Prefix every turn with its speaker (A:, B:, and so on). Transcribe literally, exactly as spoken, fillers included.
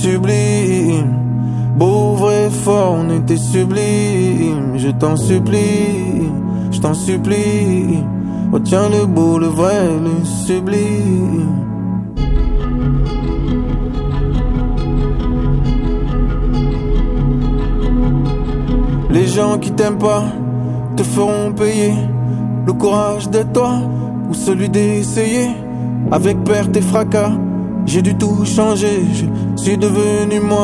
A: sublime. Beau, vrai, fort, on était sublime. Je t'en supplie, je t'en supplie. Retiens le beau, le vrai, le sublime. Les gens qui t'aiment pas te feront payer le courage d'être toi ou celui d'essayer. Avec perte et fracas, j'ai dû tout changer. Je suis devenu moi.